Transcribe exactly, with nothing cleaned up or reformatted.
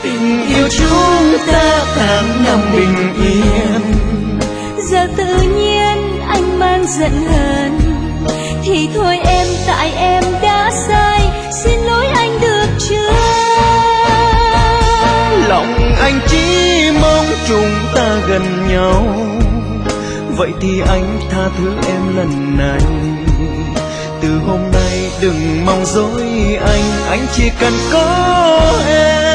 tình yêu chúng ta tháng năm bình yên. Giờ tự nhiên anh mang giận hờn, thì thôi em, tại em đã sai, xin lỗi anh được chưa? Lòng anh chỉ mong chúng ta gần nhau, vậy thì anh tha thứ em lần này. Từ hôm nay đừng mong dối anh, anh chỉ cần có em.